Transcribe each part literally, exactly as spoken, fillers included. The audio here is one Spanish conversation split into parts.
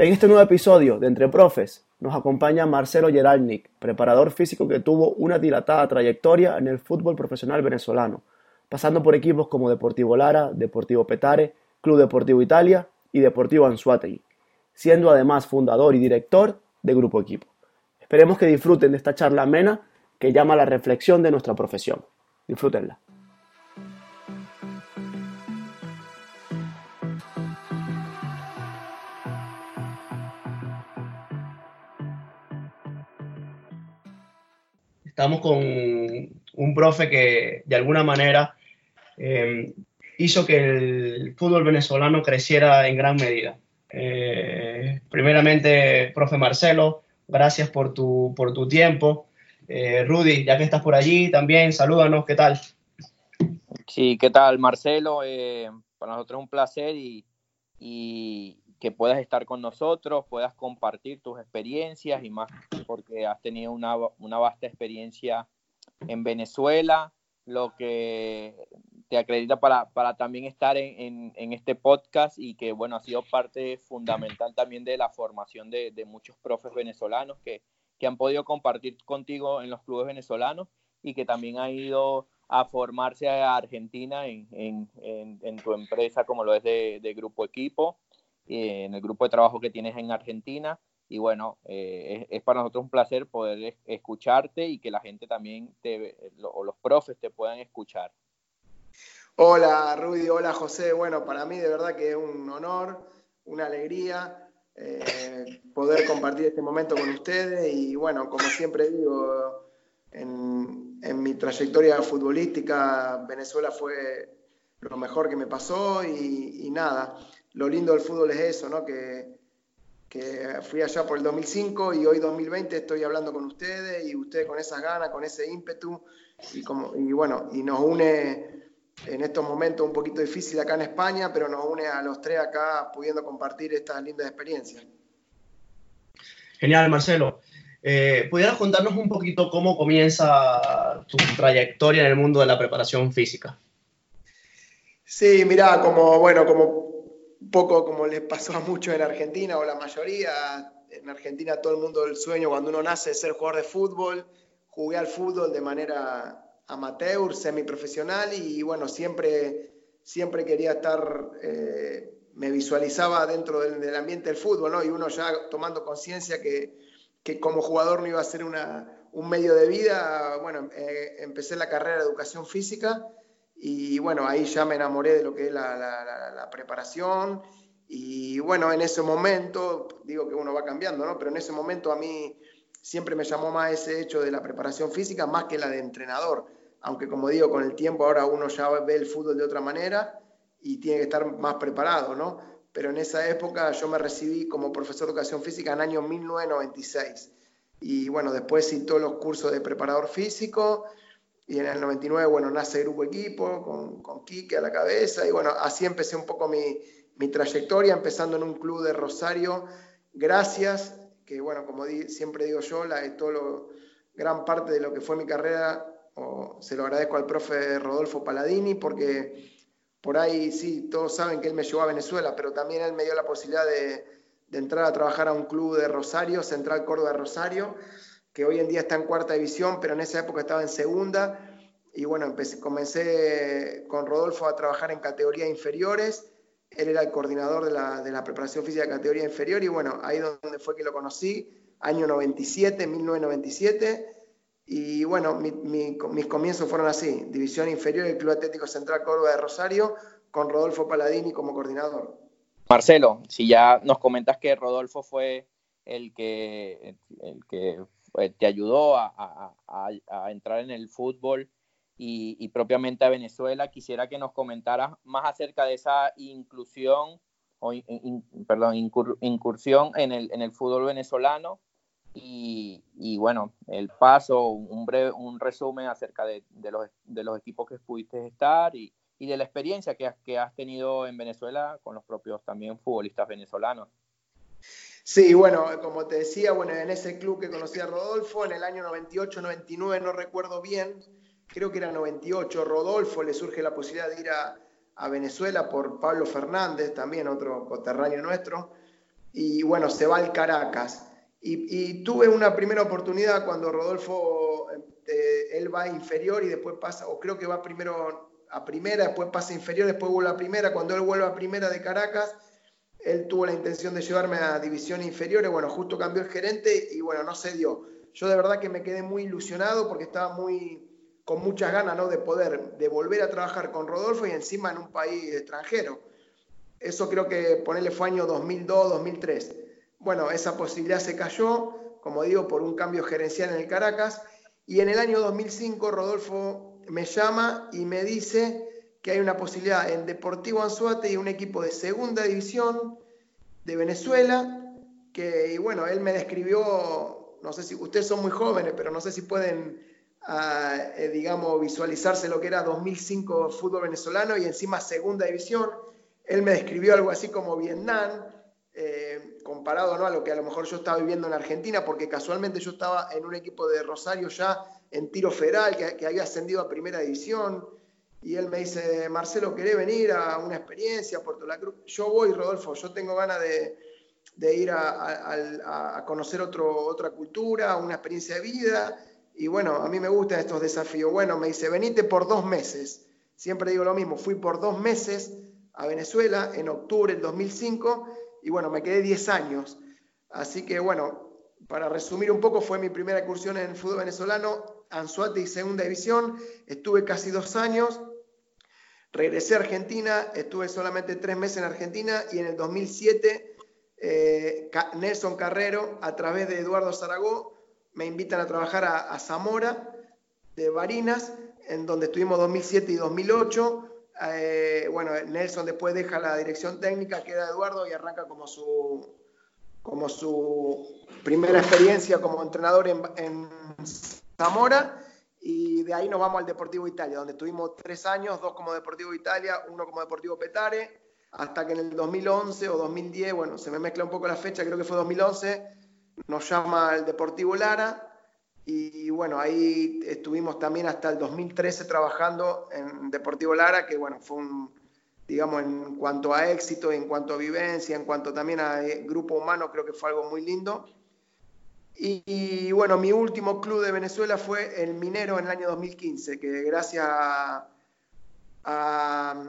En este nuevo episodio de Entre Profes nos acompaña Marcelo Geralnik, preparador físico que tuvo una dilatada trayectoria en el fútbol profesional venezolano, pasando por equipos como Deportivo Lara, Deportivo Petare, Club Deportivo Italia y Deportivo Anzoátegui, siendo además fundador y director de Grupo Equipo. Esperemos que disfruten de esta charla amena que llama a la reflexión de nuestra profesión. Disfrútenla. Estamos con un profe que de alguna manera eh, hizo que el fútbol venezolano creciera en gran medida. Eh, primeramente, profe Marcelo, gracias por tu, por tu tiempo. Eh, Rudy, ya que estás por allí también, salúdanos, ¿qué tal? Sí, ¿qué tal, Marcelo? Eh, para nosotros es un placer y, y que puedas estar con nosotros, puedas compartir tus experiencias y más porque has tenido una, una vasta experiencia en Venezuela, lo que te acredita para, para también estar en, en, en este podcast y que, bueno, ha sido parte fundamental también de la formación de, de muchos profes venezolanos que, que han podido compartir contigo en los clubes venezolanos y que también han ido a formarse a Argentina en, en, en, en tu empresa, como lo es de, de Grupo Equipo, eh, en el grupo de trabajo que tienes en Argentina. Y bueno, eh, es, es para nosotros un placer poder escucharte y que la gente también, te, lo, o los profes te puedan escuchar. Hola Rudy, hola José. Bueno, para mí de verdad que es un honor, una alegría eh, poder compartir este momento con ustedes y bueno, como siempre digo, en, en mi trayectoria futbolística Venezuela fue lo mejor que me pasó y, y nada, lo lindo del fútbol es eso, ¿no? Que, que fui allá por el dos mil cinco y hoy dos mil veinte estoy hablando con ustedes y ustedes con esas ganas, con ese ímpetu y, como, y bueno, y nos une en estos momentos un poquito difícil acá en España, pero nos une a los tres acá pudiendo compartir estas lindas experiencias. Genial, Marcelo. Eh, ¿Pudieras contarnos un poquito cómo comienza tu trayectoria en el mundo de la preparación física? Sí, mirá, como, bueno, como un poco como les pasó a muchos en Argentina, o la mayoría, en Argentina todo el mundo el sueño cuando uno nace es ser jugador de fútbol. Jugué al fútbol de manera amateur, semiprofesional y bueno, siempre, siempre quería estar, eh, me visualizaba dentro del, del ambiente del fútbol, ¿no? Y uno ya tomando conciencia que, que como jugador no iba a ser una, un medio de vida, bueno, eh, empecé la carrera de educación física y bueno, ahí ya me enamoré de lo que es la, la, la, la preparación y bueno, en ese momento, digo que uno va cambiando, ¿no? Pero en ese momento a mí siempre me llamó más ese hecho de la preparación física más que la de entrenador, aunque como digo, con el tiempo ahora uno ya ve el fútbol de otra manera y tiene que estar más preparado, ¿no? Pero en esa época yo me recibí como profesor de educación física en el año mil novecientos noventa y seis y bueno, después hice todos los cursos de preparador físico y en el noventa y nueve, bueno, nace Grupo Equipo con, con Quique a la cabeza y bueno, así empecé un poco mi, mi trayectoria, empezando en un club de Rosario, gracias, que bueno, como di, siempre digo yo, la, todo lo, gran parte de lo que fue mi carrera, o, se lo agradezco al profe Rodolfo Paladini, porque por ahí sí, todos saben que él me llevó a Venezuela, pero también él me dio la posibilidad de, de entrar a trabajar a un club de Rosario, Central Córdoba de Rosario, que hoy en día está en cuarta división, pero en esa época estaba en segunda. Y bueno, empecé, comencé con Rodolfo a trabajar en categorías inferiores. Él era el coordinador de la, de la preparación física de categoría inferior. Y bueno, ahí donde fue que lo conocí, año noventa y siete, mil novecientos noventa y siete. Y bueno, mi, mi, mis comienzos fueron así: división inferior del Club Atlético Central Córdoba de Rosario, con Rodolfo Paladini como coordinador. Marcelo, si ya nos comentas que Rodolfo fue el que, el que te ayudó a, a, a, a entrar en el fútbol y, y propiamente a Venezuela, quisiera que nos comentaras más acerca de esa inclusión, o in, in, perdón, incur, incursión en el, en el fútbol venezolano y, y bueno, el paso, un breve, un resumen acerca de, de, los, de los equipos que pudiste estar y, y de la experiencia que has, que has tenido en Venezuela con los propios también futbolistas venezolanos. Sí, bueno, como te decía, bueno, en ese club que conocí a Rodolfo, en el año noventa y ocho, noventa y nueve, no recuerdo bien, creo que era noventa y ocho, Rodolfo le surge la posibilidad de ir a, a Venezuela por Pablo Fernández, también otro coterráneo nuestro, y bueno, se va al Caracas. Y, y tuve una primera oportunidad cuando Rodolfo, eh, él va a inferior y después pasa, o creo que va primero a primera, después pasa a inferior, después vuelve a primera. Cuando él vuelve a primera de Caracas, él tuvo la intención de llevarme a divisiones inferiores. Bueno, justo cambió el gerente y bueno, no se dio. Yo de verdad que me quedé muy ilusionado porque estaba muy, con muchas ganas, ¿no?, de poder, de volver a trabajar con Rodolfo y encima en un país extranjero. Eso creo que ponerle fue año dos mil dos, dos mil tres. Bueno, esa posibilidad se cayó, como digo, por un cambio gerencial en el Caracas. Y en el año dos mil cinco Rodolfo me llama y me dice que hay una posibilidad en Deportivo Anzoátegui, un equipo de segunda división de Venezuela, que, y bueno, él me describió, no sé si ustedes son muy jóvenes, pero no sé si pueden, uh, eh, digamos, visualizarse lo que era dos mil cinco fútbol venezolano y encima segunda división. Él me describió algo así como Vietnam, eh, comparado, ¿no?, a lo que a lo mejor yo estaba viviendo en Argentina, porque casualmente yo estaba en un equipo de Rosario ya en tiro federal, que, que había ascendido a primera división, y él me dice, Marcelo, ¿querés venir a una experiencia a Puerto La Cruz? Yo voy, Rodolfo, yo tengo ganas de, de ir a, a, a conocer otro, otra cultura, una experiencia de vida, y bueno, a mí me gustan estos desafíos. Bueno, me dice, venite por dos meses. Siempre digo lo mismo, fui por dos meses a Venezuela en octubre del dos mil cinco y bueno, me quedé diez años. Así que bueno, para resumir un poco, fue mi primera incursión en el fútbol venezolano, Anzoátegui segunda división, estuve casi dos años, regresé a Argentina, estuve solamente tres meses en Argentina y en el dos mil siete eh, Nelson Carrero, a través de Eduardo Zaragoza, me invitan a trabajar a, a Zamora de Barinas, en donde estuvimos dos mil siete y dos mil ocho. Eh, bueno, Nelson después deja la dirección técnica, queda Eduardo y arranca como su, como su primera experiencia como entrenador en, en Zamora, y de ahí nos vamos al Deportivo Italia, donde estuvimos tres años, dos como Deportivo Italia, uno como Deportivo Petare, hasta que en el dos mil once o dos mil diez, bueno, se me mezcla un poco la fecha, creo que fue dos mil once, nos llama el Deportivo Lara. Y bueno, ahí estuvimos también hasta el dos mil trece trabajando en Deportivo Lara, que bueno, fue un, digamos, en cuanto a éxito, en cuanto a vivencia, en cuanto también a grupo humano, creo que fue algo muy lindo. Y, y bueno, mi último club de Venezuela fue el Minero en el año dos mil quince, que gracias a, a,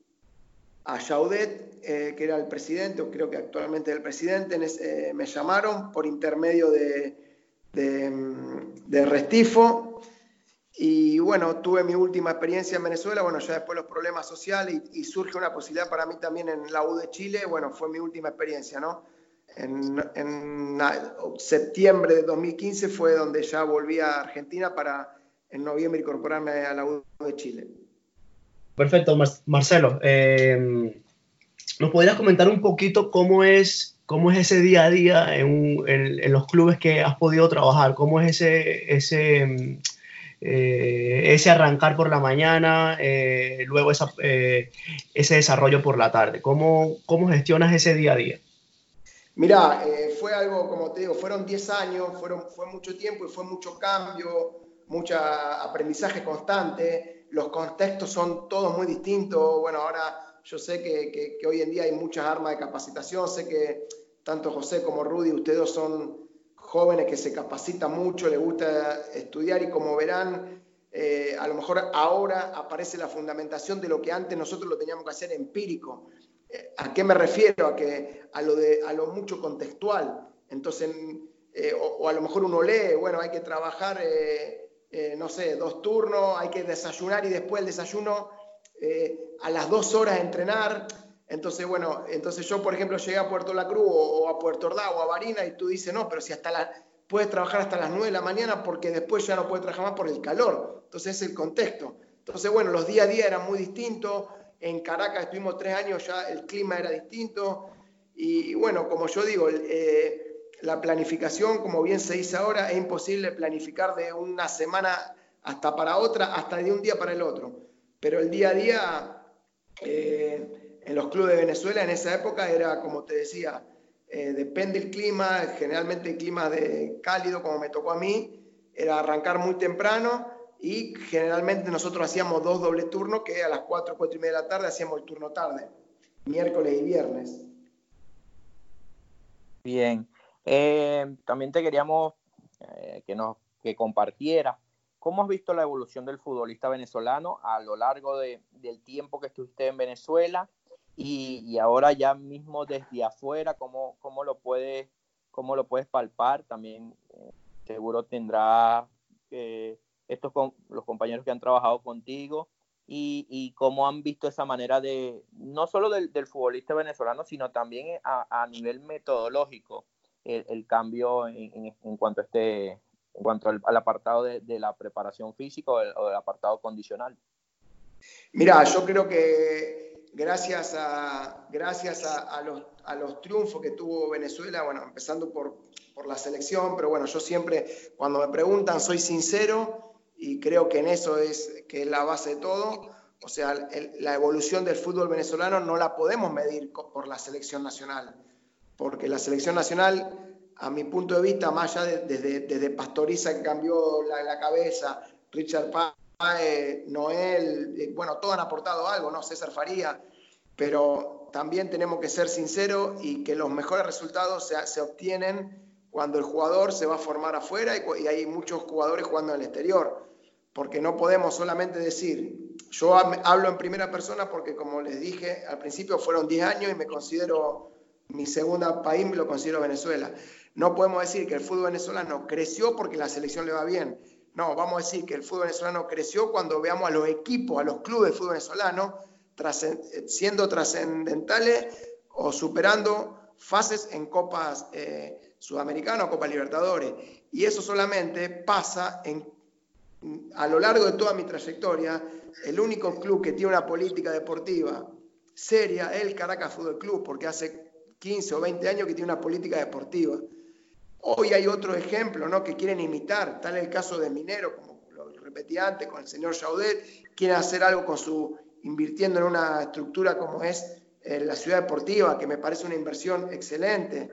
a Jaudet, eh, que era el presidente, o creo que actualmente es el presidente, eh, me llamaron por intermedio de... De, de Restifo, y bueno, tuve mi última experiencia en Venezuela, bueno, ya después los problemas sociales y, y surge una posibilidad para mí también en la U de Chile, bueno, fue mi última experiencia, ¿no? En, en septiembre de dos mil quince fue donde ya volví a Argentina para en noviembre incorporarme a la U de Chile. Perfecto, Mar Marcelo. Eh, ¿nos podrías comentar un poquito cómo es ¿Cómo es ese día a día en, en, en los clubes que has podido trabajar? ¿Cómo es ese, ese, eh, ese arrancar por la mañana, eh, luego esa, eh, ese desarrollo por la tarde? ¿Cómo, cómo gestionas ese día a día? Mirá, eh, fue algo, como te digo, fueron diez años, fueron, fue mucho tiempo y fue mucho cambio, mucho aprendizaje constante. Los contextos son todos muy distintos. Bueno, ahora yo sé que, que, que hoy en día hay muchas armas de capacitación, sé que tanto José como Rudy, ustedes dos son jóvenes que se capacitan mucho, les gusta estudiar y como verán, eh, a lo mejor ahora aparece la fundamentación de lo que antes nosotros lo teníamos que hacer empírico. ¿A qué me refiero? A, que, a, lo, de, a lo mucho contextual. Entonces, eh, o, o a lo mejor uno lee, bueno, hay que trabajar, eh, eh, no sé, dos turnos, hay que desayunar y después el desayuno... Eh, a las dos horas entrenar. Entonces, bueno, entonces yo, por ejemplo, llegué a Puerto La Cruz o, o a Puerto Ordaz o a Barinas y tú dices, no, pero si hasta la, puedes trabajar hasta las nueve de la mañana porque después ya no puedes trabajar más por el calor. Entonces, es el contexto. Entonces, bueno, los días a día eran muy distintos. En Caracas estuvimos tres años, ya el clima era distinto. Y, y bueno, como yo digo, eh, la planificación, como bien se dice ahora, es imposible planificar de una semana hasta para otra, hasta de un día para el otro. Pero el día a día eh, en los clubes de Venezuela en esa época era, como te decía, eh, depende del clima, generalmente el clima de cálido, como me tocó a mí, era arrancar muy temprano y generalmente nosotros hacíamos dos doble turnos, que a las cuatro, cuatro y media de la tarde hacíamos el turno tarde, miércoles y viernes. Bien. Eh, también te queríamos eh, que nos que compartieras cómo has visto la evolución del futbolista venezolano a lo largo de, del tiempo que estuviste en Venezuela y, y ahora ya mismo desde afuera, cómo, cómo lo puedes, cómo lo puedes palpar. También eh, seguro tendrás eh, estos con, los compañeros que han trabajado contigo y, y cómo han visto esa manera de, no solo del, del futbolista venezolano, sino también a, a nivel metodológico, el, el cambio en, en, en cuanto a este, en cuanto al, al apartado de, de la preparación física o del, o del apartado condicional. Mirá, yo creo que gracias a, gracias a, a, los, a los triunfos que tuvo Venezuela, bueno, empezando por, por la selección, pero bueno, yo siempre, cuando me preguntan, soy sincero y creo que en eso es, que es la base de todo. O sea, el, la evolución del fútbol venezolano no la podemos medir por la selección nacional, porque la selección nacional, a mi punto de vista, más allá de, desde, desde Pastoriza, que cambió la, la cabeza, Richard Páez, Eh, Noel, eh, bueno, todos han aportado algo, ¿no? César Faría, pero también tenemos que ser sinceros y que los mejores resultados se, se obtienen cuando el jugador se va a formar afuera y, y hay muchos jugadores jugando en el exterior, porque no podemos solamente decir, yo hablo en primera persona porque como les dije al principio fueron diez años y me considero, mi segunda país me lo considero Venezuela. No podemos decir que el fútbol venezolano creció porque la selección le va bien. No, vamos a decir que el fútbol venezolano creció cuando veamos a los equipos, a los clubes de fútbol venezolano trascend siendo trascendentales o superando fases en Copas eh, Sudamericanas o Copa Libertadores. Y eso solamente pasa en, a lo largo de toda mi trayectoria. El único club que tiene una política deportiva seria es el Caracas Fútbol Club, porque hace quince o veinte años que tiene una política deportiva. Hoy hay otro ejemplo, ¿no?, que quieren imitar, tal el caso de Minero, como lo repetí antes, con el señor Jaudet, quieren hacer algo con su, invirtiendo en una estructura como es eh, la ciudad deportiva, que me parece una inversión excelente.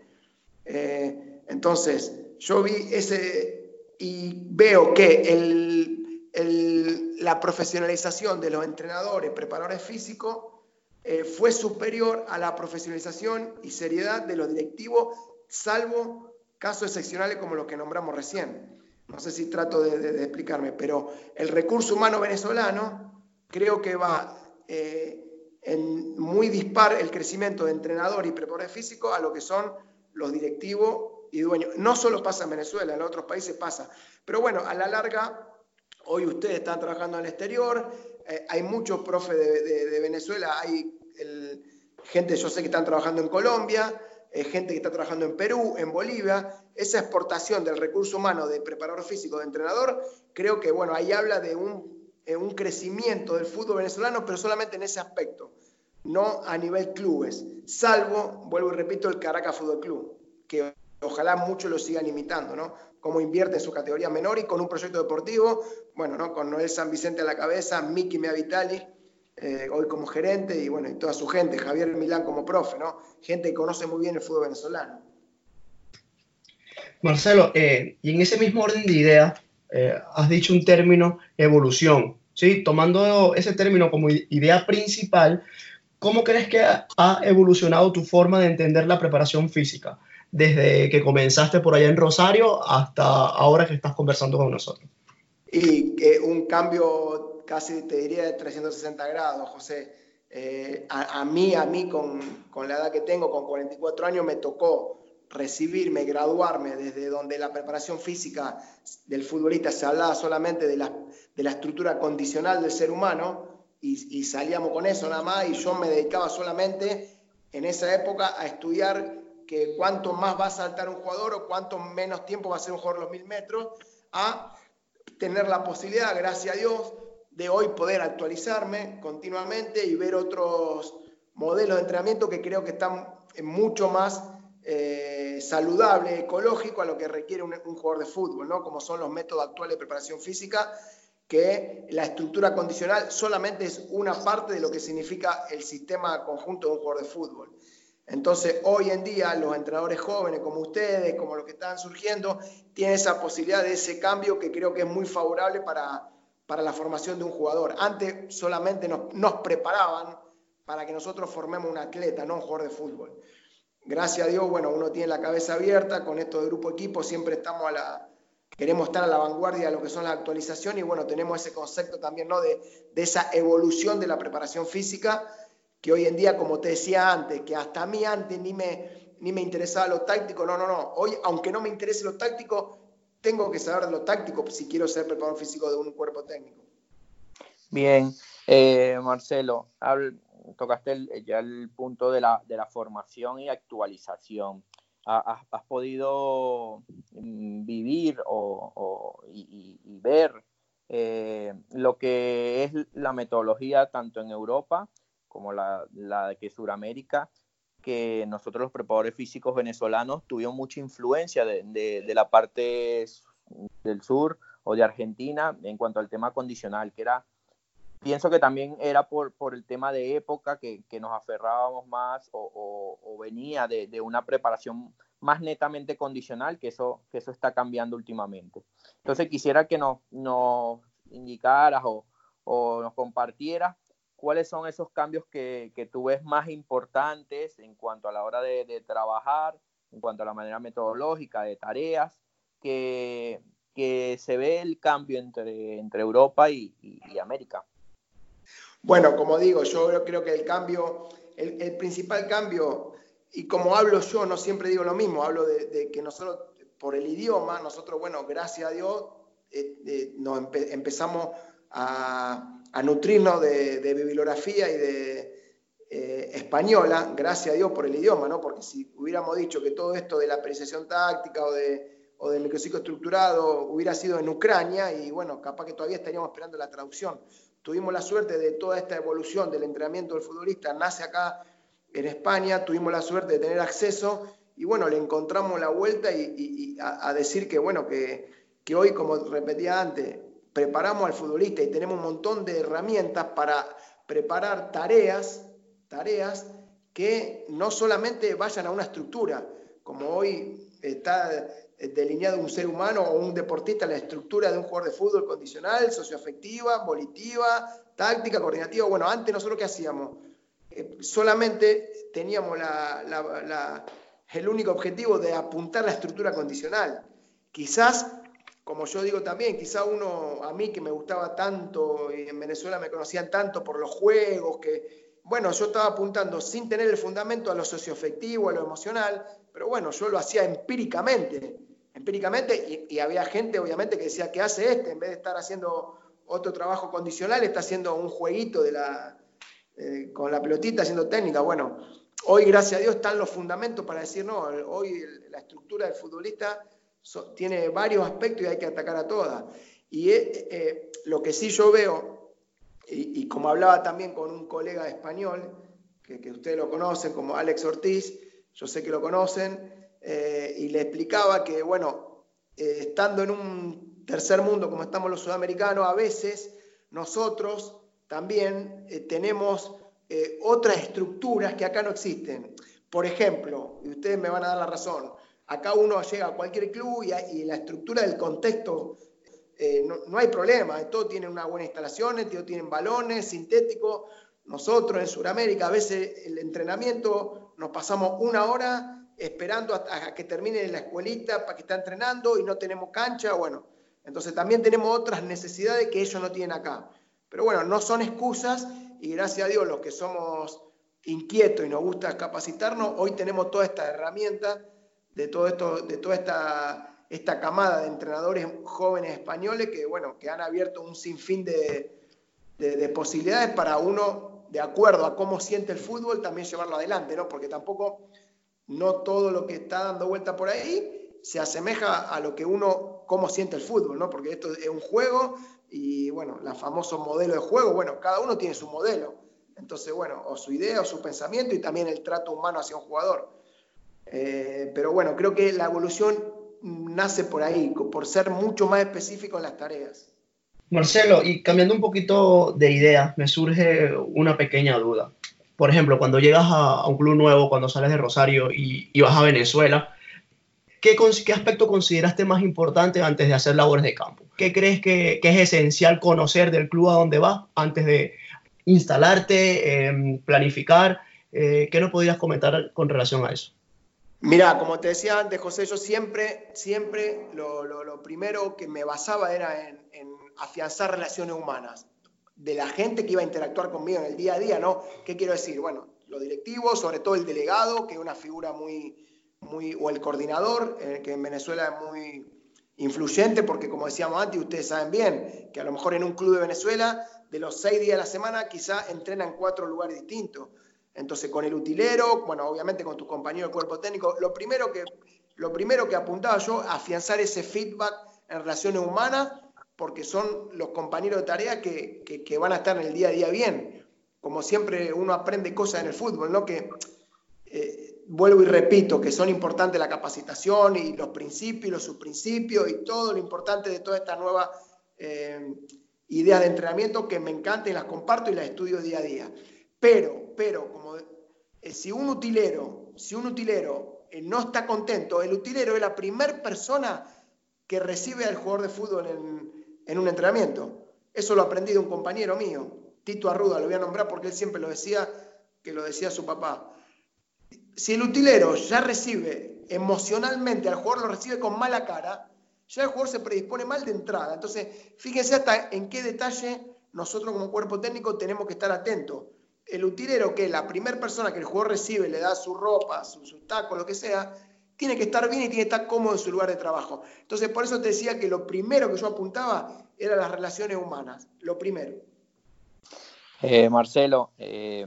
Eh, entonces, yo vi ese y veo que el, el, la profesionalización de los entrenadores, preparadores físicos, eh, fue superior a la profesionalización y seriedad de los directivos, salvo casos excepcionales como los que nombramos recién. No sé si trato de, de, de explicarme, pero el recurso humano venezolano creo que va eh, en muy dispar el crecimiento de entrenador y preparadores físicos a lo que son los directivos y dueños. No solo pasa en Venezuela, en otros países pasa. Pero bueno, a la larga, hoy ustedes están trabajando en el exterior, eh, hay muchos profes de, de, de Venezuela, hay el, gente, yo sé que están trabajando en Colombia, Eh, gente que está trabajando en Perú, en Bolivia. Esa exportación del recurso humano de preparador físico, de entrenador, creo que, bueno, ahí habla de un, eh, un crecimiento del fútbol venezolano, pero solamente en ese aspecto, no a nivel clubes, salvo, vuelvo y repito, el Caracas Fútbol Club, que ojalá muchos lo sigan imitando, ¿no? Cómo invierte en su categoría menor y con un proyecto deportivo, bueno, ¿no?, con Noel San Vicente a la cabeza, Miki Mea Vitali, Eh, hoy como gerente y bueno, y toda su gente, Javier Milán como profe, ¿no? Gente que conoce muy bien el fútbol venezolano. Marcelo, eh, y en ese mismo orden de ideas, eh, has dicho un término, evolución, ¿sí? Tomando ese término como idea principal, ¿cómo crees que ha evolucionado tu forma de entender la preparación física? Desde que comenzaste por allá en Rosario hasta ahora que estás conversando con nosotros. Y que un cambio casi, te diría, de trescientos sesenta grados, José. Eh, a, a mí, a mí con, con la edad que tengo, con cuarenta y cuatro años, me tocó recibirme, graduarme desde donde la preparación física del futbolista se hablaba solamente de la, de la estructura condicional del ser humano y, y salíamos con eso nada más, y yo me dedicaba solamente en esa época a estudiar que cuánto más va a saltar un jugador o cuánto menos tiempo va a ser un jugador los mil metros, a tener la posibilidad, gracias a Dios, de hoy poder actualizarme continuamente y ver otros modelos de entrenamiento que creo que están mucho más eh, saludable, ecológico a lo que requiere un, un jugador de fútbol, ¿no? Como son los métodos actuales de preparación física, que la estructura condicional solamente es una parte de lo que significa el sistema conjunto de un jugador de fútbol. Entonces, hoy en día, los entrenadores jóvenes como ustedes, como los que están surgiendo, tienen esa posibilidad de ese cambio que creo que es muy favorable para, para la formación de un jugador. Antes solamente nos, nos preparaban para que nosotros formemos un atleta, no un jugador de fútbol. gracias a Dios, bueno, uno tiene la cabeza abierta con esto de grupo equipo, siempre estamos a la, queremos estar a la vanguardia de lo que son las actualizaciones y bueno, tenemos ese concepto también, ¿no? de, de esa evolución de la preparación física, que hoy en día, como te decía antes, que hasta a mí antes ni me, ni me interesaba lo táctico, no, no, no, hoy, aunque no me interese lo táctico, tengo que saber de lo táctico si quiero ser preparador físico de un cuerpo técnico. Bien, eh, Marcelo, habl- tocaste el- ya el punto de la, de la formación y actualización. Ha- ¿Has, has podido mm, vivir o, o- y, y- y ver eh, lo que es la metodología tanto en Europa como la, la de que Sudamérica, que nosotros los preparadores físicos venezolanos tuvimos mucha influencia de, de, de la parte del sur o de Argentina en cuanto al tema condicional, que era, pienso que también era por, por el tema de época que, que nos aferrábamos más o, o, o venía de, de una preparación más netamente condicional, que eso, que eso está cambiando últimamente. Entonces quisiera que nos, nos indicaras o, o nos compartieras cuáles son esos cambios que, que tú ves más importantes en cuanto a la hora de, de trabajar, en cuanto a la manera metodológica de tareas, que, que se ve el cambio entre, entre Europa y, y, y América. Bueno, como digo, yo creo que el cambio, el, el principal cambio, y como hablo yo, no siempre digo lo mismo, hablo de, de que nosotros, por el idioma, nosotros, bueno, gracias a Dios, eh, eh, nos empe empezamos a, a nutrirnos de, de bibliografía y de eh, española, gracias a Dios por el idioma, ¿no? Porque si hubiéramos dicho que todo esto de la apreciación táctica o de, o del microciclo estructurado hubiera sido en Ucrania, y bueno, capaz que todavía estaríamos esperando la traducción. Tuvimos la suerte de toda esta evolución del entrenamiento del futbolista, nace acá en España, tuvimos la suerte de tener acceso y bueno, le encontramos la vuelta y, y, y a, a decir que bueno, que, que hoy, como repetía antes, preparamos al futbolista y tenemos un montón de herramientas para preparar tareas, tareas que no solamente vayan a una estructura, como hoy está delineado un ser humano o un deportista, la estructura de un jugador de fútbol condicional, socioafectiva, volitiva, táctica, coordinativa. Bueno, antes nosotros ¿qué hacíamos? Eh, solamente teníamos la, la, la, el único objetivo de apuntar la estructura condicional. Quizás, como yo digo también, quizás uno, a mí que me gustaba tanto, y en Venezuela me conocían tanto por los juegos, que bueno, yo estaba apuntando sin tener el fundamento a lo socioafectivo, a lo emocional, pero bueno, yo lo hacía empíricamente. empíricamente y, y había gente obviamente que decía, ¿qué hace este? En vez de estar haciendo otro trabajo condicional, está haciendo un jueguito de la, eh, con la pelotita, haciendo técnica. Bueno, hoy gracias a Dios están los fundamentos para decir, no, hoy la estructura del futbolista so, tiene varios aspectos y hay que atacar a todas. Y eh, eh, lo que sí yo veo, y, y como hablaba también con un colega español, que, que ustedes lo conocen como Alex Ortiz, yo sé que lo conocen, Eh, y le explicaba que, bueno, eh, estando en un tercer mundo como estamos los sudamericanos, a veces nosotros también eh, tenemos eh, otras estructuras que acá no existen. Por ejemplo, y ustedes me van a dar la razón, acá uno llega a cualquier club y, y la estructura del contexto eh, no, no hay problema, todos tienen una buena instalación, todos tienen balones sintéticos. Nosotros en Sudamérica a veces el entrenamiento nos pasamos una hora esperando hasta a que termine la escuelita para que está entrenando y no tenemos cancha, bueno, entonces también tenemos otras necesidades que ellos no tienen acá. Pero bueno, no son excusas y gracias a Dios los que somos inquietos y nos gusta capacitarnos, hoy tenemos toda esta herramienta de todo esto, de toda esta, esta camada de entrenadores jóvenes españoles que bueno, que han abierto un sinfín de, de, de posibilidades para uno, de acuerdo a cómo siente el fútbol, también llevarlo adelante, ¿no? Porque tampoco no todo lo que está dando vuelta por ahí se asemeja a lo que uno, cómo siente el fútbol, ¿no? Porque esto es un juego y, bueno, el famoso modelo de juego, bueno, cada uno tiene su modelo. Entonces, bueno, o su idea o su pensamiento y también el trato humano hacia un jugador. Eh, pero bueno, creo que la evolución nace por ahí, por ser mucho más específico en las tareas. Marcelo, y cambiando un poquito de idea, me surge una pequeña duda. Por ejemplo, cuando llegas a, a un club nuevo, cuando sales de Rosario y, y vas a Venezuela, ¿qué, ¿qué aspecto consideraste más importante antes de hacer labores de campo? ¿Qué crees que, que es esencial conocer del club a donde vas antes de instalarte, eh, planificar? Eh, ¿Qué nos podrías comentar con relación a eso? Mirá, como te decía antes, José, yo siempre, siempre lo, lo, lo primero que me basaba era en, en afianzar relaciones humanas de la gente que iba a interactuar conmigo en el día a día, ¿no? ¿Qué quiero decir? Bueno, los directivos, sobre todo el delegado, que es una figura muy, muy o el coordinador, eh, que en Venezuela es muy influyente, porque como decíamos antes, ustedes saben bien, que a lo mejor en un club de Venezuela, de los seis días de la semana, quizá entrenan en cuatro lugares distintos. Entonces, con el utilero, bueno, obviamente con tu compañero de cuerpo técnico, lo primero que, lo primero que apuntaba yo, afianzar ese feedback en relaciones humanas, porque son los compañeros de tarea que, que, que van a estar en el día a día bien. Como siempre uno aprende cosas en el fútbol, ¿no? Que, eh, vuelvo y repito, que son importantes la capacitación y los principios y los subprincipios y todo lo importante de todas estas nuevas eh, ideas de entrenamiento que me encantan y las comparto y las estudio día a día. Pero, pero, como eh, si un utilero, si un utilero eh, no está contento, el utilero es la primera persona que recibe al jugador de fútbol en, en un entrenamiento. Eso lo aprendí de un compañero mío, Tito Arruda, lo voy a nombrar porque él siempre lo decía, que lo decía su papá. Si el utilero ya recibe emocionalmente al jugador, lo recibe con mala cara, ya el jugador se predispone mal de entrada. Entonces, fíjense hasta en qué detalle nosotros como cuerpo técnico tenemos que estar atentos. El utilero, que es la primera persona que el jugador recibe, le da su ropa, sus su tacos, lo que sea, tiene que estar bien y tiene que estar cómodo en su lugar de trabajo. Entonces, por eso te decía que lo primero que yo apuntaba eran las relaciones humanas, lo primero. Eh, Marcelo, eh,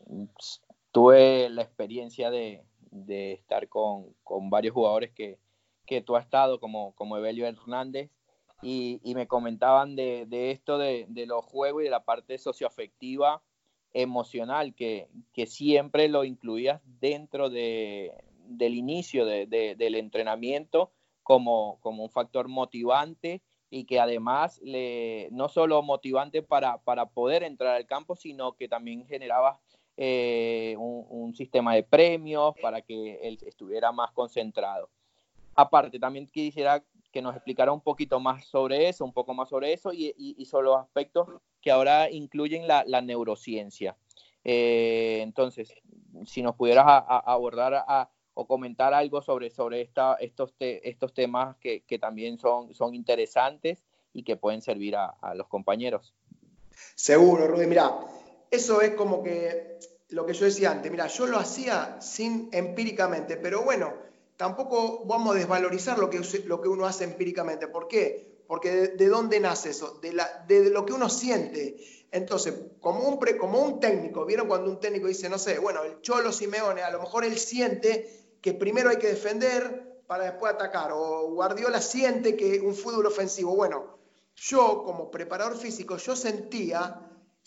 tuve la experiencia de, de estar con, con varios jugadores que, que tú has estado, como, como Evelio Hernández, y, y me comentaban de, de esto de, de los juegos y de la parte socioafectiva emocional, que, que siempre lo incluías dentro de, del inicio de, de, del entrenamiento como, como un factor motivante, y que además le, no solo motivante para, para poder entrar al campo, sino que también generaba eh, un, un sistema de premios para que él estuviera más concentrado. Aparte, también quisiera que nos explicara un poquito más sobre eso, un poco más sobre eso y, y, y sobre los aspectos que ahora incluyen la, la neurociencia. Eh, entonces, si nos pudieras a, a abordar a, o comentar algo sobre, sobre esta, estos, te, estos temas que, que también son, son interesantes y que pueden servir a, a los compañeros. Seguro, Rudy. Mirá, eso es como que lo que yo decía antes. Mirá, yo lo hacía sin empíricamente, pero bueno, tampoco vamos a desvalorizar lo que, lo que uno hace empíricamente. ¿Por qué? Porque de, de dónde nace eso, de, la, de lo que uno siente. Entonces, como un, pre, como un técnico, ¿vieron cuando un técnico dice, no sé, bueno, el Cholo Simeone, a lo mejor él siente que primero hay que defender para después atacar, o Guardiola siente que un fútbol ofensivo, bueno, yo como preparador físico, yo sentía,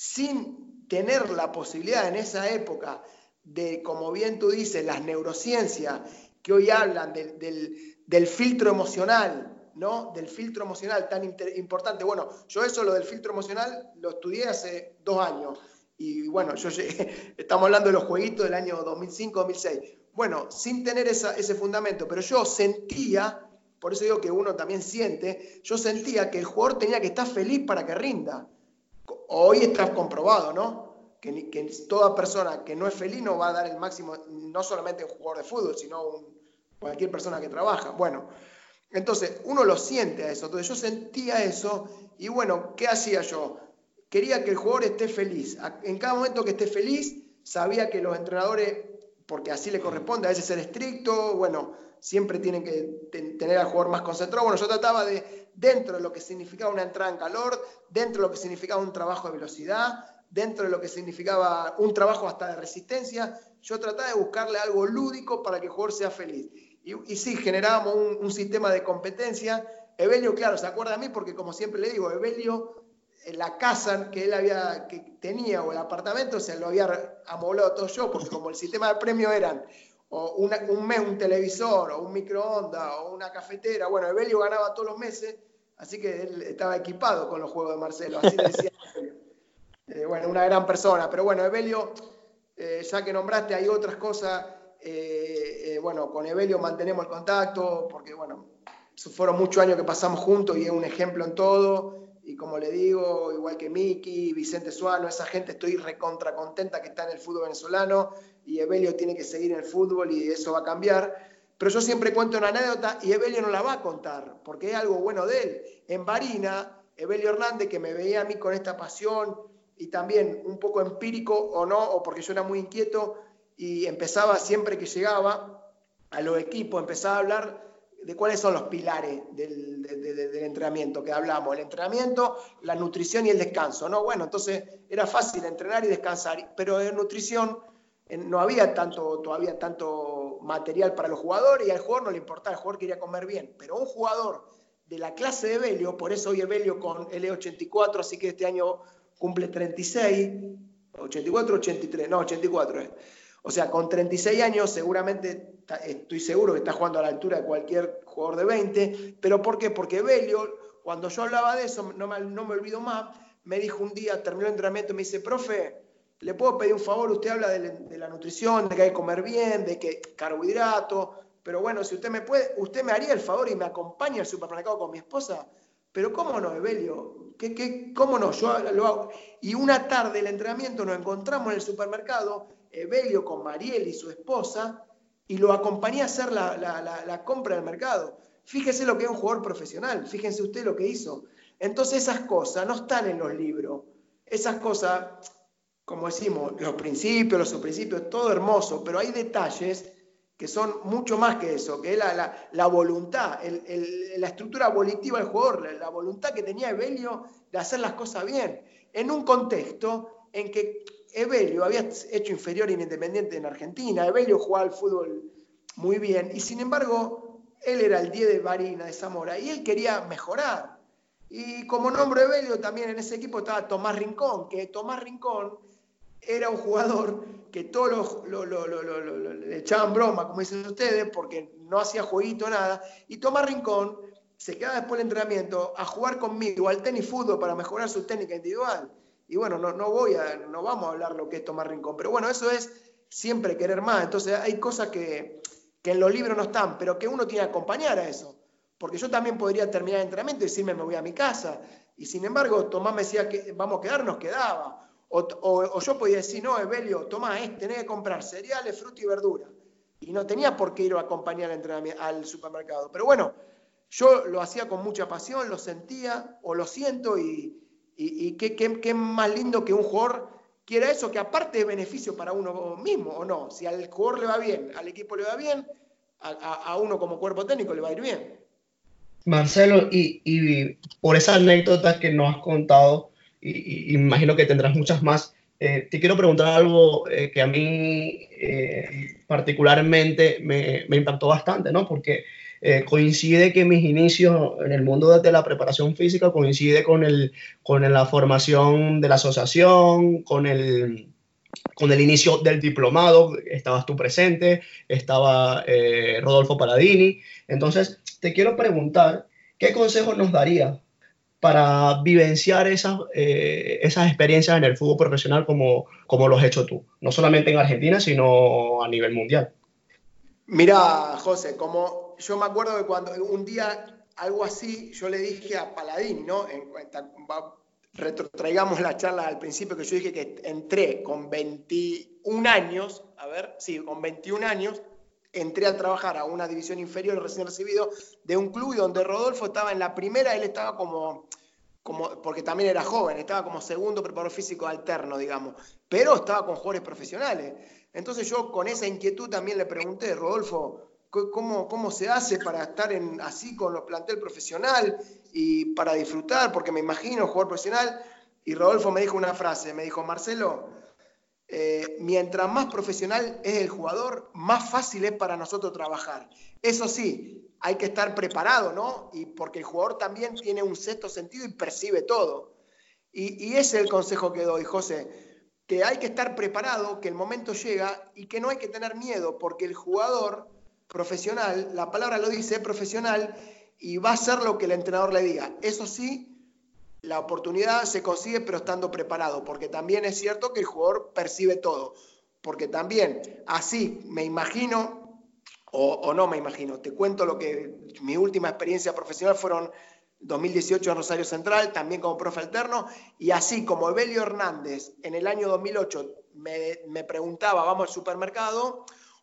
sin tener la posibilidad en esa época de, como bien tú dices, las neurociencias que hoy hablan del, del, del filtro emocional, ¿no? Del filtro emocional tan importante. Bueno, yo eso, lo del filtro emocional, lo estudié hace dos años. Y bueno, yo llegué, estamos hablando de los jueguitos del año dos mil cinco dos mil seis. Bueno, sin tener esa, ese fundamento, pero yo sentía, por eso digo que uno también siente, yo sentía que el jugador tenía que estar feliz para que rinda. Hoy está comprobado, ¿no? Que, que toda persona que no es feliz no va a dar el máximo, no solamente un jugador de fútbol, sino un, cualquier persona que trabaja. Bueno, entonces uno lo siente a eso. Entonces yo sentía eso y bueno, ¿qué hacía yo? Quería que el jugador esté feliz. En cada momento que esté feliz, sabía que los entrenadores, porque así le corresponde, a veces ser estricto, bueno, siempre tienen que tener al jugador más concentrado. Bueno, yo trataba de, dentro de lo que significaba una entrada en calor, dentro de lo que significaba un trabajo de velocidad, dentro de lo que significaba un trabajo hasta de resistencia, yo trataba de buscarle algo lúdico para que el jugador sea feliz. Y, y sí, generábamos un, un sistema de competencia. Evelio, claro, se acuerda a mí porque, como siempre le digo, Evelio, la casa que él había, que tenía, o el apartamento, se lo había amoblado todo yo, porque como el sistema de premios eran o una, un mes un televisor, o un microondas, o una cafetera, bueno, Evelio ganaba todos los meses, así que él estaba equipado con los juegos de Marcelo, así le decía Evelio. Eh, bueno, una gran persona, pero bueno, Evelio, eh, ya que nombraste, hay otras cosas, eh, eh, bueno, con Evelio mantenemos el contacto, porque bueno, fueron muchos años que pasamos juntos y es un ejemplo en todo. Y como le digo, igual que Miki, Vicente Suano, esa gente, estoy recontra contenta que está en el fútbol venezolano y Evelio tiene que seguir en el fútbol y eso va a cambiar. pero yo siempre cuento una anécdota y Evelio no la va a contar, porque es algo bueno de él. En Barina, Evelio Hernández, que me veía a mí con esta pasión y también un poco empírico o no, o porque yo era muy inquieto y empezaba siempre que llegaba a los equipos, empezaba a hablar de cuáles son los pilares del, de, de, del entrenamiento que hablamos, el entrenamiento, la nutrición y el descanso, ¿no? Bueno, entonces era fácil entrenar y descansar, pero en nutrición no había tanto, todavía tanto material para los jugadores y al jugador no le importaba, el jugador quería comer bien, pero un jugador de la clase de Evelio, por eso hoy Evelio con L ochenta y cuatro, así que este año cumple treinta y seis, ochenta y cuatro, ochenta y tres, no, ochenta y cuatro es. O sea, con treinta y seis años seguramente estoy seguro que está jugando a la altura de cualquier jugador de veinte, pero ¿por qué? Porque Evelio, cuando yo hablaba de eso, no me, no me olvido más, me dijo un día, terminó el entrenamiento, me dice, profe, ¿le puedo pedir un favor? Usted habla de, de la nutrición, de que hay que comer bien, de que carbohidratos, pero bueno, si usted me puede, usted me haría el favor y me acompaña al supermercado con mi esposa. Pero ¿cómo no, Evelio? ¿Qué, qué, ¿Cómo no? Yo lo hago. Y una tarde el entrenamiento nos encontramos en el supermercado, Evelio con Mariel y su esposa, y lo acompañé a hacer la, la, la, la compra del mercado. Fíjese lo que es un jugador profesional, fíjense usted lo que hizo. Entonces esas cosas no están en los libros. Esas cosas, como decimos, los principios, los subprincipios, todo hermoso, pero hay detalles que son mucho más que eso, que es la, la, la voluntad, el, el, la estructura volitiva del jugador, la, la voluntad que tenía Evelio de hacer las cosas bien, en un contexto en que Evelio había hecho inferior en Independiente en Argentina, Evelio jugaba al fútbol muy bien, y sin embargo, él era el diez de Barina, de Zamora, y él quería mejorar. Y como nombre Evelio, también en ese equipo estaba Tomás Rincón, que Tomás Rincón era un jugador que todos lo, lo, lo, lo, lo, lo, le echaban broma, como dicen ustedes, porque no hacía jueguito, nada. Y Tomás Rincón se quedaba después del entrenamiento a jugar conmigo al tenis fútbol para mejorar su técnica individual. Y bueno, no, no, voy a, no vamos a hablar lo que es Tomás Rincón, pero bueno, eso es siempre querer más. Entonces hay cosas que, que en los libros no están, pero que uno tiene que acompañar a eso. Porque yo también podría terminar el entrenamiento y decirme me voy a mi casa. Y sin embargo, Tomás me decía que vamos a quedarnos, quedaba. O, o, o yo podía decir, no, Evelio, Tomás, eh, tenés que comprar cereales, fruta y verdura. Y no tenía por qué ir a acompañar al, al supermercado. Pero bueno, yo lo hacía con mucha pasión, lo sentía o lo siento y, y, y qué, qué, qué más lindo que un jugador quiera eso, que aparte es beneficio para uno mismo, ¿o no? Si al jugador le va bien, al equipo le va bien, a, a, a uno como cuerpo técnico le va a ir bien. Marcelo, y, y por esa anécdota que nos has contado, y, y imagino que tendrás muchas más, eh, te quiero preguntar algo eh, que a mí eh, particularmente me, me impactó bastante, ¿no? Porque eh, coincide que mis inicios en el mundo de la preparación física coincide con, el, con la formación de la asociación, con el, con el inicio del diplomado, estabas tú presente, estaba eh, Rodolfo Paladini. Entonces, te quiero preguntar, ¿qué consejos nos darías para vivenciar esas, eh, esas experiencias en el fútbol profesional como, como lo has hecho tú? No solamente en Argentina, sino a nivel mundial. Mirá, José, como yo me acuerdo que cuando un día algo así, yo le dije a Paladini, ¿no? En, retrotraigamos la charla al principio que yo dije que entré con veintiún años, a ver, sí, con veintiún años, entré a trabajar a una división inferior recién recibido de un club donde Rodolfo estaba en la primera, él estaba como, como, porque también era joven, estaba como segundo preparador físico alterno, digamos, pero estaba con jugadores profesionales. Entonces yo con esa inquietud también le pregunté, Rodolfo, ¿cómo, cómo se hace para estar en, así con los plantel profesional y para disfrutar? Porque me imagino jugador profesional. Y Rodolfo me dijo una frase, me dijo, Marcelo, eh, mientras más profesional es el jugador, más fácil es para nosotros trabajar. Eso sí, hay que estar preparado, ¿no? Y porque el jugador también tiene un sexto sentido y percibe todo. Y, y ese es el consejo que doy, José, que hay que estar preparado, que el momento llega y que no hay que tener miedo, porque el jugador profesional, la palabra lo dice, es profesional, y va a hacer lo que el entrenador le diga. Eso sí, la oportunidad se consigue pero estando preparado, porque también es cierto que el jugador percibe todo, porque también así me imagino, o, o no me imagino, te cuento lo que mi última experiencia profesional fueron dos mil dieciocho en Rosario Central, también como profe alterno, y así como Evelio Hernández en el año dos mil ocho me, me preguntaba, vamos al supermercado,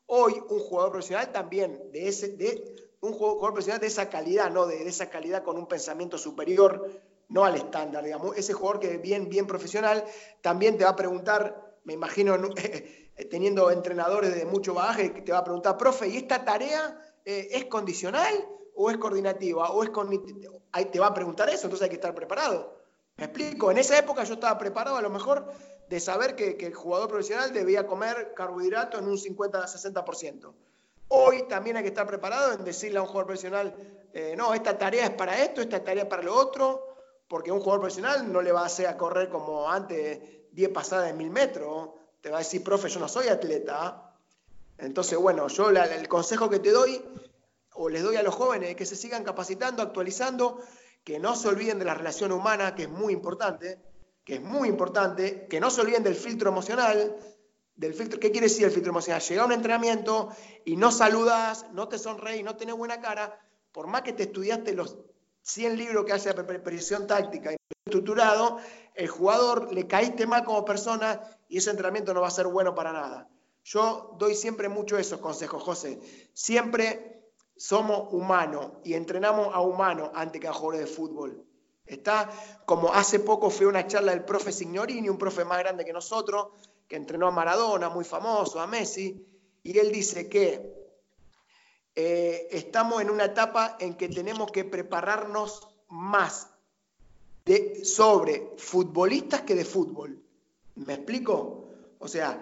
Hoy un jugador profesional también, de ese, de, un jugador profesional de esa calidad, ¿no? De, de esa calidad con un pensamiento superior, no al estándar, digamos. Ese jugador que es bien, bien profesional también te va a preguntar, me imagino, teniendo entrenadores de mucho bagaje, te va a preguntar, profe, ¿y esta tarea eh, es condicional o es coordinativa? O es cognitiva? Ahí te va a preguntar eso, entonces hay que estar preparado. ¿Me explico? En esa época yo estaba preparado a lo mejor de saber que, que el jugador profesional debía comer carbohidratos en un cincuenta a sesenta por ciento. Hoy también hay que estar preparado en decirle a un jugador profesional, eh, no, esta tarea es para esto, esta tarea es para lo otro, porque un jugador profesional no le va a hacer a correr como antes diez pasadas de mil metros. Te va a decir, profe, yo no soy atleta. Entonces, bueno, yo la, el consejo que te doy, o les doy a los jóvenes, es que se sigan capacitando, actualizando, que no se olviden de la relación humana, que es muy importante, que es muy importante, que no se olviden del filtro emocional, del filtro, ¿qué quiere decir el filtro emocional? Llega a un entrenamiento y no saludas, no te sonreís, no tenés buena cara, por más que te estudiaste los cien libros que hace de preparación táctica y estructurado, el jugador le caíste mal como persona y ese entrenamiento no va a ser bueno para nada. Yo doy siempre mucho esos consejos, José. Siempre somos humanos y entrenamos a humanos antes que a jugadores de fútbol. Está como hace poco fue una charla del profe Signorini, un profe más grande que nosotros, que entrenó a Maradona, muy famoso, a Messi, y él dice que eh, estamos en una etapa en que tenemos que prepararnos más de, sobre futbolistas que de fútbol. ¿Me explico? O sea,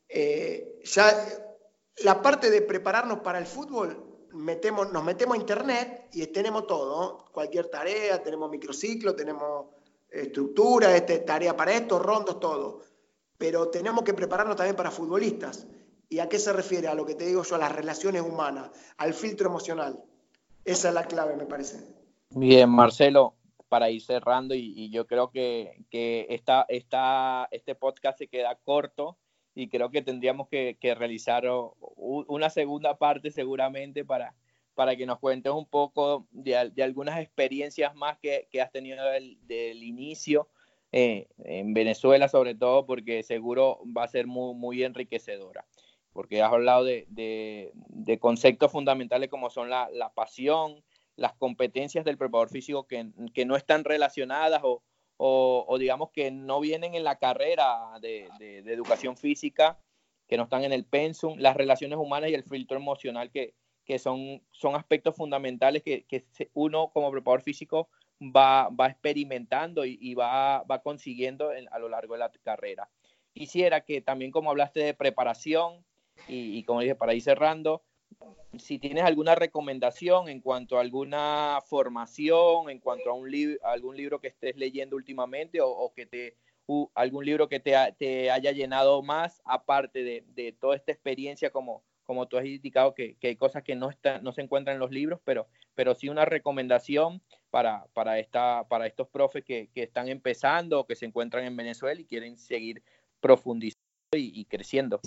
eh, ya la parte de prepararnos para el fútbol, metemos, nos metemos a internet y tenemos todo, ¿no? Cualquier tarea, tenemos microciclo, tenemos estructura, este, tarea para esto, rondos, todo. Pero tenemos que prepararnos también para futbolistas. ¿Y a qué se refiere? A lo que te digo yo, a las relaciones humanas, al filtro emocional. Esa es la clave, me parece. Bien, Marcelo, para ir cerrando, y, y yo creo que, que esta, esta, este podcast se queda corto y creo que tendríamos que, que realizar una segunda parte seguramente para, para que nos cuentes un poco de, de algunas experiencias más que, que has tenido del, del inicio eh, en Venezuela, sobre todo porque seguro va a ser muy, muy enriquecedora, porque has hablado de, de, de conceptos fundamentales como son la, la pasión, las competencias del preparador físico que, que no están relacionadas o, o, o digamos que no vienen en la carrera de, de, de educación física, que no están en el pensum, las relaciones humanas y el filtro emocional que, que son, son aspectos fundamentales que, que uno como preparador físico va, va experimentando y, y va, va consiguiendo en, a lo largo de la carrera. Quisiera que también, como hablaste de preparación y, y como dije, para ir cerrando, si tienes alguna recomendación en cuanto a alguna formación, en cuanto a, un li- a algún libro que estés leyendo últimamente o, o que te, uh, algún libro que te, ha, te haya llenado más, aparte de, de toda esta experiencia, como, como tú has indicado, que, que hay cosas que no, está, no se encuentran en los libros, pero, pero sí una recomendación para, para, esta, para estos profes que, que están empezando o que se encuentran en Venezuela y quieren seguir profundizando y, y creciendo.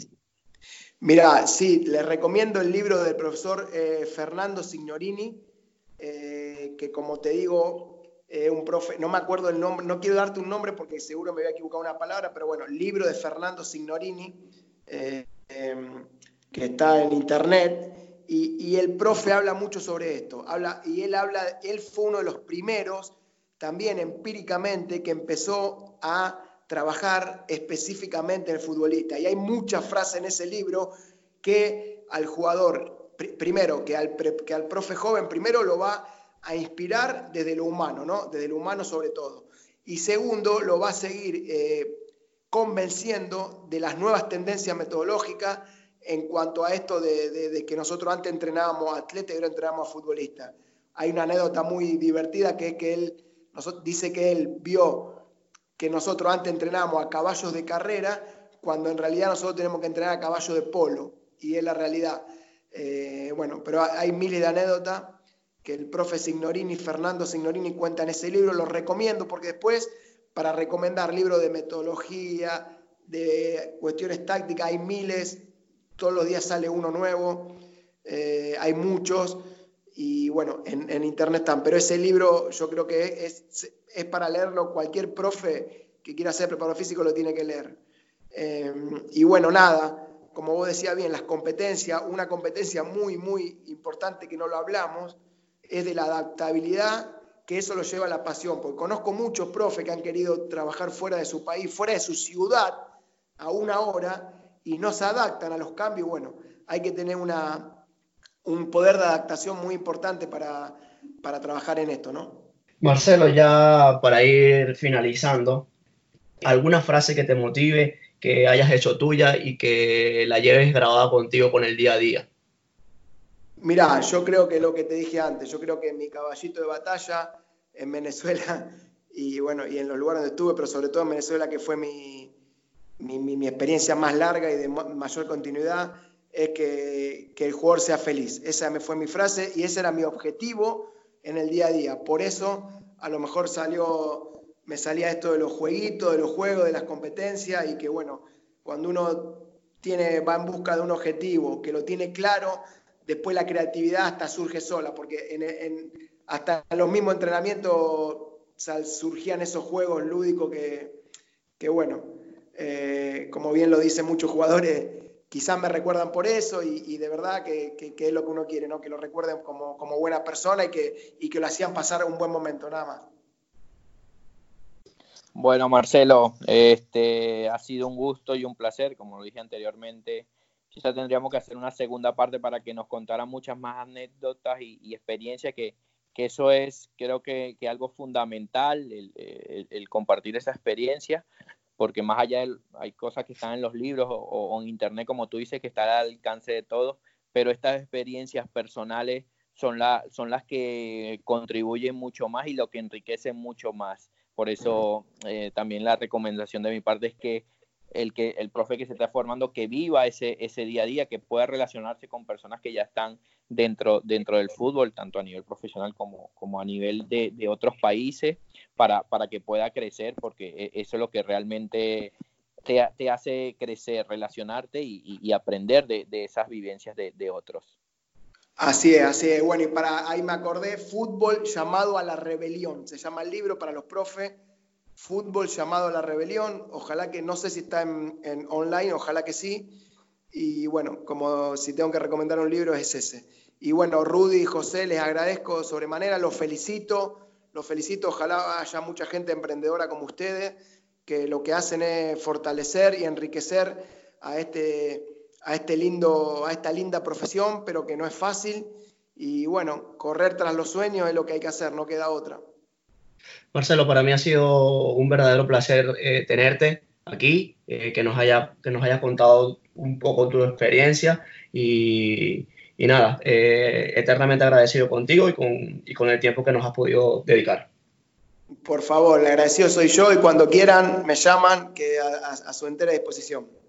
Mira, sí, les recomiendo el libro del profesor eh, Fernando Signorini, eh, que como te digo, eh, un profe, no me acuerdo el nombre, no quiero darte un nombre porque seguro me voy a equivocar una palabra, pero bueno, el libro de Fernando Signorini, eh, eh, que está en internet, y, y el profe habla mucho sobre esto, habla, y él habla, él fue uno de los primeros, también empíricamente, que empezó a trabajar específicamente en el futbolista. Y hay muchas frases en ese libro que al jugador, pr- primero, que al, pre- que al profe joven, primero lo va a inspirar desde lo humano, ¿no? Desde lo humano sobre todo. Y segundo, lo va a seguir eh, convenciendo de las nuevas tendencias metodológicas en cuanto a esto de, de, de que nosotros antes entrenábamos a atletas y ahora entrenábamos a futbolistas. Hay una anécdota muy divertida que es que él nosotros, dice que él vio que nosotros antes entrenábamos a caballos de carrera, cuando en realidad nosotros tenemos que entrenar a caballos de polo, y es la realidad. Eh, bueno, pero hay miles de anécdotas que el profe Signorini, Fernando Signorini, cuenta en ese libro, los recomiendo porque después, para recomendar libros de metodología, de cuestiones tácticas, hay miles, todos los días sale uno nuevo, eh, hay muchos, y bueno, en, en internet están, pero ese libro yo creo que es, es para leerlo, cualquier profe que quiera ser preparador físico lo tiene que leer. Eh, y bueno, nada, como vos decías bien, las competencias, una competencia muy, muy importante que no lo hablamos, es de la adaptabilidad, que eso lo lleva a la pasión, porque conozco muchos profes que han querido trabajar fuera de su país, fuera de su ciudad, a una hora, y no se adaptan a los cambios. Bueno, hay que tener una, un poder de adaptación muy importante para, para trabajar en esto, ¿no? Marcelo, ya para ir finalizando, ¿alguna frase que te motive, que hayas hecho tuya y que la lleves grabada contigo con el día a día? Mirá, yo creo que lo que te dije antes, yo creo que mi caballito de batalla en Venezuela y bueno, y en los lugares donde estuve, pero sobre todo en Venezuela, que fue mi, mi, mi, mi experiencia más larga y de mayor continuidad, es que, que el jugador sea feliz. Esa me fue mi frase y ese era mi objetivo en el día a día. Por eso a lo mejor salió, me salía esto de los jueguitos, de los juegos, de las competencias, y que bueno, cuando uno tiene, va en busca de un objetivo, que lo tiene claro, después la creatividad hasta surge sola, porque en, en, hasta en los mismos entrenamientos surgían esos juegos lúdicos que, que bueno, eh, como bien lo dicen muchos jugadores, quizás me recuerdan por eso y, y de verdad que, que, que es lo que uno quiere, ¿no? Que lo recuerden como, como buena persona y que, y que lo hacían pasar un buen momento, nada más. Bueno, Marcelo, este, ha sido un gusto y un placer, como lo dije anteriormente. Quizás tendríamos que hacer una segunda parte para que nos contara muchas más anécdotas y, y experiencias, que, que eso es, creo que, que algo fundamental, el, el, el compartir esa experiencia, porque más allá de, hay cosas que están en los libros o, o en internet, como tú dices, que está al alcance de todos, pero estas experiencias personales son, la, son las que contribuyen mucho más y lo que enriquecen mucho más. Por eso eh, también la recomendación de mi parte es que el, que el profe que se está formando, que viva ese, ese día a día, que pueda relacionarse con personas que ya están dentro, dentro del fútbol, tanto a nivel profesional como, como a nivel de, de otros países, para, para que pueda crecer, porque eso es lo que realmente te, te hace crecer, relacionarte y, y, y aprender de, de esas vivencias de, de otros. Así es, así es. Bueno, y para ahí me acordé, Fútbol llamado a la rebelión. Se llama el libro para los profes, Fútbol llamado a la rebelión. Ojalá que, no sé si está en, en online, ojalá que sí. Y bueno, como si tengo que recomendar un libro es ese. Y bueno, Rudy y José, les agradezco sobremanera, los felicito, los felicito. Ojalá haya mucha gente emprendedora como ustedes, que lo que hacen es fortalecer y enriquecer a este... a, este lindo, a esta linda profesión, pero que no es fácil. Y bueno, correr tras los sueños es lo que hay que hacer, no queda otra. Marcelo, para mí ha sido un verdadero placer eh, tenerte aquí, eh, que nos haya, que nos hayas contado un poco tu experiencia y, y nada, eh, eternamente agradecido contigo y con, y con el tiempo que nos has podido dedicar. Por favor, el agradecido soy yo y cuando quieran me llaman, que a, a, a su entera disposición.